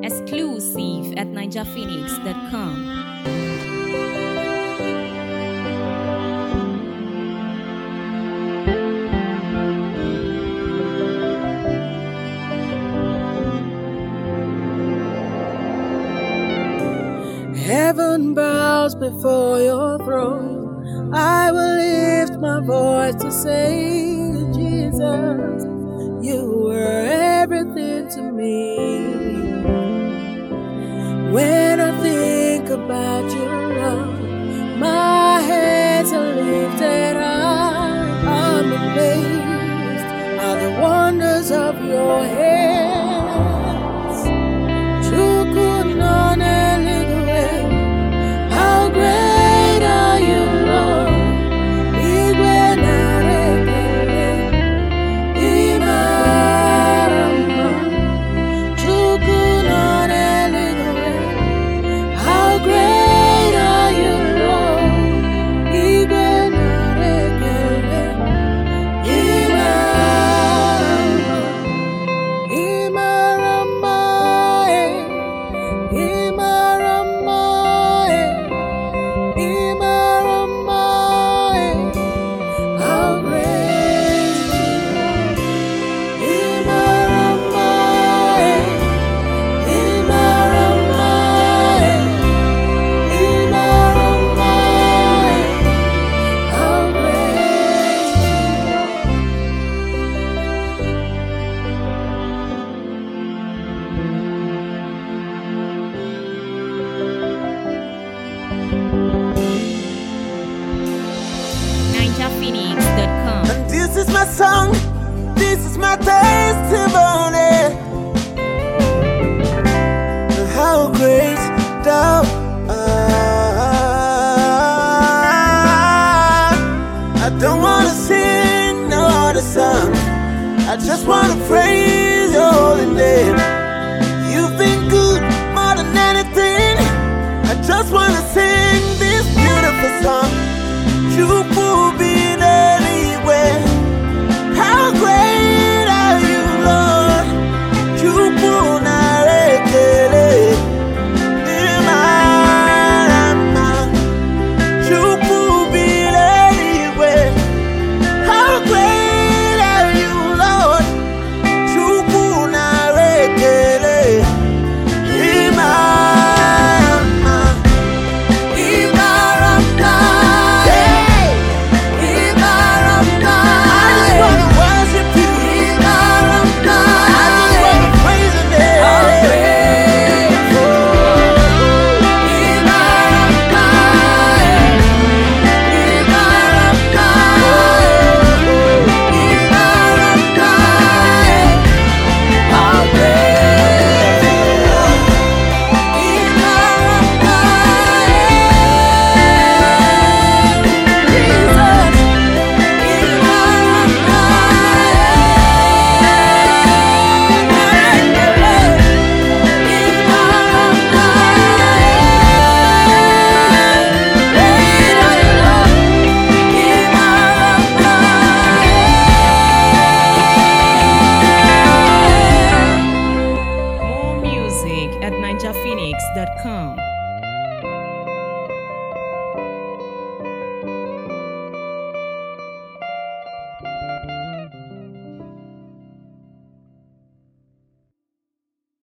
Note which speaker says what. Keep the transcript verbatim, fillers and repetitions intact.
Speaker 1: Exclusive at ninja phoenix dot com.
Speaker 2: Heaven bows before your throne. I will lift my voice to say, Jesus, you were everything to me. When I think about your love, my hands are lifted high. I'm amazed at the wonders of your hands. Chukwunoneliguwe, how great are you, Lord? Igwe narekele, imarama. Chukwunoneliguwe, how great are you, Lord? Igwe narekele, imarama. Imarama, eh. Imarama, eh. Imarama, eh. How great you are. Imarama, eh. Imarama, eh. Imarama, eh. How great you
Speaker 1: ninja phoenix dot com.
Speaker 3: And this is my song, this is my testimony. How great thou art. I don't wanna sing no other song, I just wanna praise your holy name. You've been good more than anything. I just wanna sing this beautiful song. You